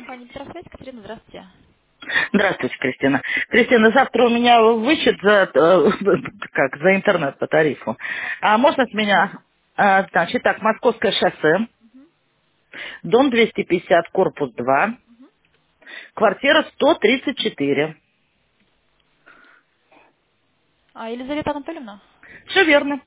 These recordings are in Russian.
Компания «Петросвязь». Катерина, здравствуйте. Здравствуйте, Кристина. Кристина, завтра у меня вычет за, как, за интернет по тарифу. А можно с меня, значит, так, Московское шоссе, дом 250, корпус 2, квартира 134. Елизавета Анатольевна? Все верно.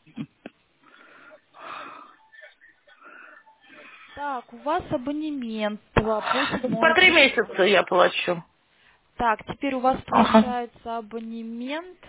Так, у вас абонемент по По седьмому 3 числу. месяца я плачу. Так, теперь у вас Ага. получается абонемент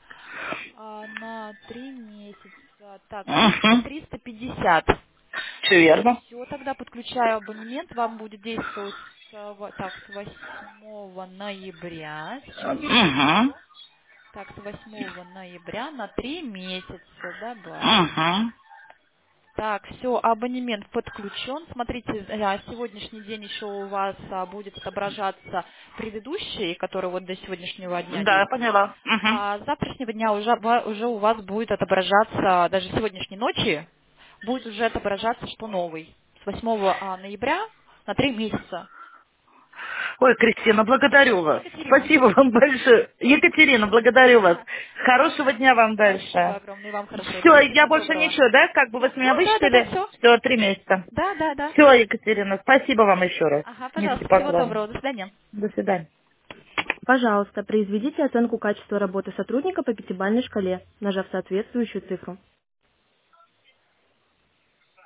на 3 месяца. Так, Угу. 350. Все верно. Все, тогда подключаю абонемент. Вам будет действовать с 8 ноября. Сейчас. Угу. Так, с 8 ноября на 3 месяца добавить. Угу. Так, все, абонемент подключен. Смотрите, сегодняшний день еще у вас будет отображаться предыдущий, который вот до сегодняшнего дня Да, я действует. поняла. Угу. А с завтрашнего дня уже у вас будет отображаться, даже сегодняшней ночи, будет уже отображаться, что новый. С 8 ноября на 3 месяца. Ой, Кристина, благодарю вас. Екатерина. Спасибо вам большое. Екатерина, благодарю вас. Ага. Хорошего дня вам Спасибо дальше. огромное вам, хорошего Все, дня. я Всего больше доброго. ничего, да? Как бы вы Да, с меня да, вычислили? все. Все, 3 месяца. Да, да, да. Все, Екатерина, спасибо вам еще раз. Ага, Не пожалуйста, всего беспокойно. доброго. До свидания. До свидания. Пожалуйста, произведите оценку качества работы сотрудника по пятибалльной шкале, нажав соответствующую цифру.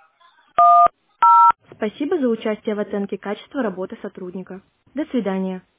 Спасибо за участие в оценке качества работы сотрудника. До свидания.